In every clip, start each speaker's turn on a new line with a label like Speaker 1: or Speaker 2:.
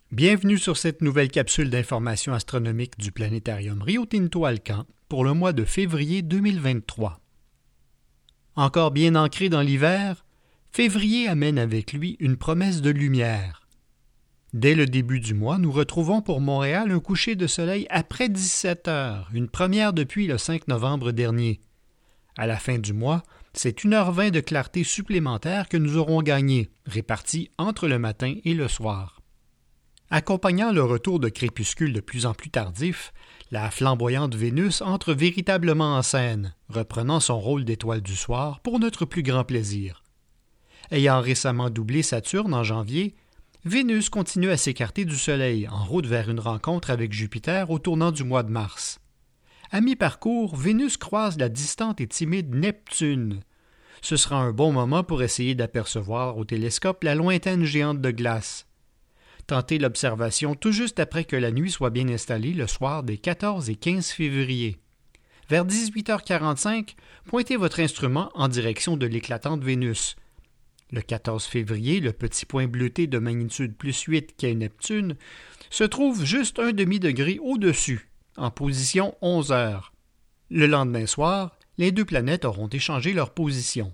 Speaker 1: Bienvenue sur cette nouvelle capsule d'information astronomique du planétarium Rio Tinto Alcan pour le mois de février 2023. Encore bien ancré dans l'hiver, février amène avec lui une promesse de lumière. Dès le début du mois, nous retrouvons pour Montréal un coucher de soleil après 17 heures, une première depuis le 5 novembre dernier. À la fin du mois, c'est 1h20 de clarté supplémentaire que nous aurons gagné, répartie entre le matin et le soir. Accompagnant le retour de crépuscules de plus en plus tardifs, la flamboyante Vénus entre véritablement en scène, reprenant son rôle d'étoile du soir pour notre plus grand plaisir. Ayant récemment doublé Saturne en janvier, Vénus continue à s'écarter du Soleil en route vers une rencontre avec Jupiter au tournant du mois de mars. À mi-parcours, Vénus croise la distante et timide Neptune. Ce sera un bon moment pour essayer d'apercevoir au télescope la lointaine géante de glace. Tentez l'observation tout juste après que la nuit soit bien installée le soir des 14 et 15 février. Vers 18h45, pointez votre instrument en direction de l'éclatante Vénus. Le 14 février, le petit point bleuté de magnitude plus 8 qu'est Neptune se trouve juste un demi-degré au-dessus, en position 11 heures. Le lendemain soir, les deux planètes auront échangé leur position.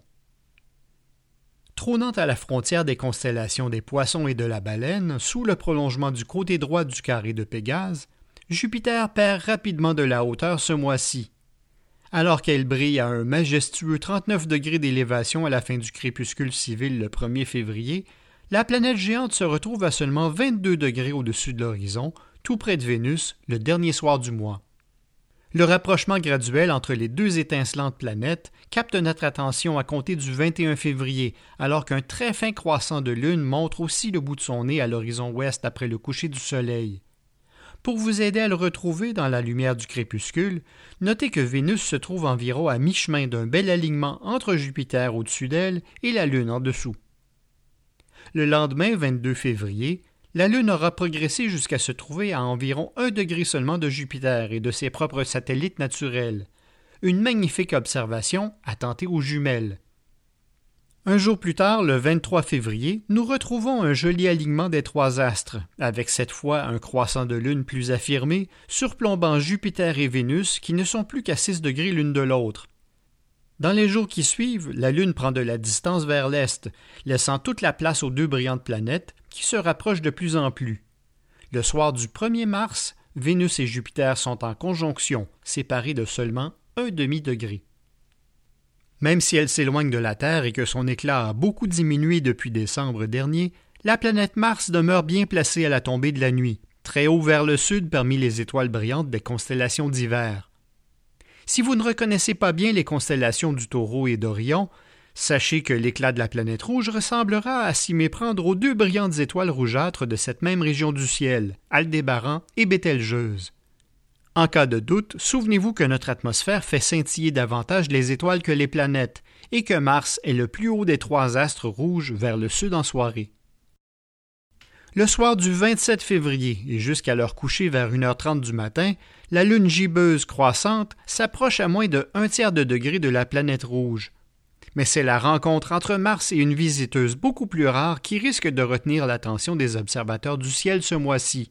Speaker 1: Trônant à la frontière des constellations des Poissons et de la Baleine, sous le prolongement du côté droit du carré de Pégase, Jupiter perd rapidement de la hauteur ce mois-ci. Alors qu'elle brille à un majestueux 39 degrés d'élévation à la fin du crépuscule civil le 1er février, la planète géante se retrouve à seulement 22 degrés au-dessus de l'horizon, tout près de Vénus, le dernier soir du mois. Le rapprochement graduel entre les deux étincelantes planètes capte notre attention à compter du 21 février, alors qu'un très fin croissant de lune montre aussi le bout de son nez à l'horizon ouest après le coucher du soleil. Pour vous aider à le retrouver dans la lumière du crépuscule, notez que Vénus se trouve environ à mi-chemin d'un bel alignement entre Jupiter au-dessus d'elle et la Lune en dessous. Le lendemain, 22 février, la Lune aura progressé jusqu'à se trouver à environ 1 degré seulement de Jupiter et de ses propres satellites naturels. Une magnifique observation à tenter aux jumelles. Un jour plus tard, le 23 février, nous retrouvons un joli alignement des trois astres, avec cette fois un croissant de Lune plus affirmé, surplombant Jupiter et Vénus qui ne sont plus qu'à 6 degrés l'une de l'autre. Dans les jours qui suivent, la Lune prend de la distance vers l'est, laissant toute la place aux deux brillantes planètes qui se rapprochent de plus en plus. Le soir du 1er mars, Vénus et Jupiter sont en conjonction, séparés de seulement 1 demi-degré. Même si elle s'éloigne de la Terre et que son éclat a beaucoup diminué depuis décembre dernier, la planète Mars demeure bien placée à la tombée de la nuit, très haut vers le sud parmi les étoiles brillantes des constellations d'hiver. Si vous ne reconnaissez pas bien les constellations du Taureau et d'Orion, sachez que l'éclat de la planète rouge ressemblera à s'y méprendre aux deux brillantes étoiles rougeâtres de cette même région du ciel, Aldébaran et Bételgeuse. En cas de doute, souvenez-vous que notre atmosphère fait scintiller davantage les étoiles que les planètes et que Mars est le plus haut des trois astres rouges vers le sud en soirée. Le soir du 27 février et jusqu'à leur coucher vers 1h30 du matin, la Lune gibbeuse croissante s'approche à moins de 1/3 de degré de la planète rouge. Mais c'est la rencontre entre Mars et une visiteuse beaucoup plus rare qui risque de retenir l'attention des observateurs du ciel ce mois-ci.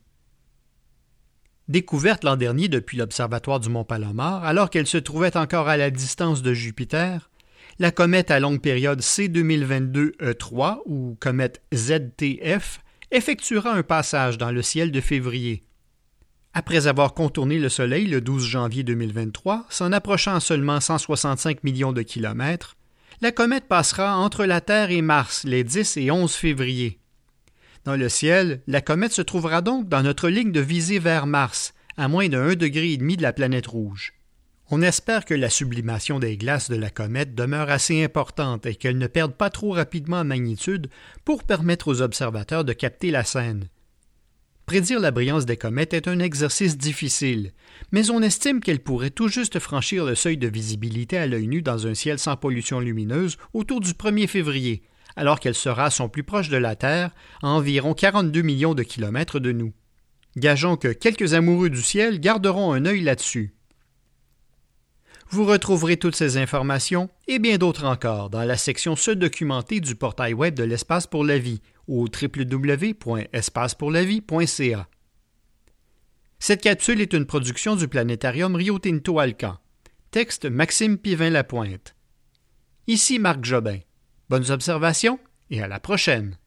Speaker 1: Découverte l'an dernier depuis l'observatoire du Mont Palomar, alors qu'elle se trouvait encore à la distance de Jupiter, la comète à longue période C2022-E3, ou comète ZTF, effectuera un passage dans le ciel de février. Après avoir contourné le Soleil le 12 janvier 2023, s'en approchant à seulement 165 millions de kilomètres, la comète passera entre la Terre et Mars les 10 et 11 février. Dans le ciel, la comète se trouvera donc dans notre ligne de visée vers Mars, à moins de 1,5 degré de la planète rouge. On espère que la sublimation des glaces de la comète demeure assez importante et qu'elle ne perde pas trop rapidement en magnitude pour permettre aux observateurs de capter la scène. Prédire la brillance des comètes est un exercice difficile, mais on estime qu'elle pourrait tout juste franchir le seuil de visibilité à l'œil nu dans un ciel sans pollution lumineuse autour du 1er février, alors qu'elle sera à son plus proche de la Terre, à environ 42 millions de kilomètres de nous. Gageons que quelques amoureux du ciel garderont un œil là-dessus. Vous retrouverez toutes ces informations et bien d'autres encore dans la section Se documenter du portail web de l'Espace pour la vie au www.espacepourlavie.ca. Cette capsule est une production du planétarium Rio Tinto Alcan. Texte Maxime Pivin-Lapointe. Ici Marc Jobin. Bonnes observations et à la prochaine.